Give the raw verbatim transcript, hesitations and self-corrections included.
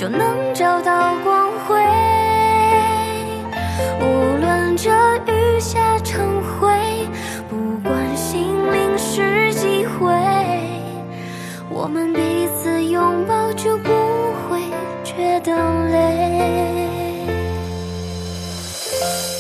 就能找到光辉。无论这雨下成灰，不管心灵是几回，我们彼此拥抱就不会觉得累。